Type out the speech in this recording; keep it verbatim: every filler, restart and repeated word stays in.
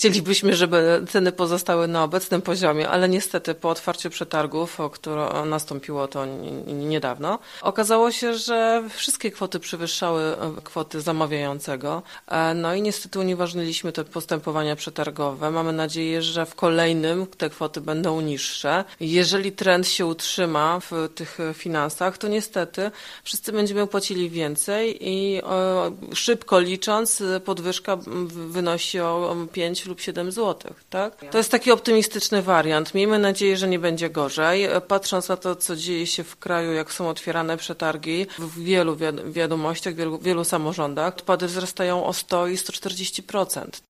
chcielibyśmy, żeby ceny pozostały na obecnym poziomie, ale niestety po otwarciu przetargów, o które nastąpiło to niedawno, okazało się, że wszystkie kwoty przewyższały kwoty zamawiającego. No i niestety unieważniliśmy te postępowania przetargowe. Mamy nadzieję, że w kolejnym te kwoty będą niższe. Jeżeli trend się utrzyma w tych finansach, to niestety wszyscy będziemy płacili więcej i szybko licząc podwyżka wynosi o pięć lub siedem złotych. Tak? To jest taki optymistyczny wariant. Miejmy nadzieję, że nie będzie gorzej. Patrząc na to, co dzieje się w kraju, jak są otwierane przetargi, w wielu wiadomościach, w wielu, wielu samorządach, odpady wzrastają o sto i sto czterdzieści procent.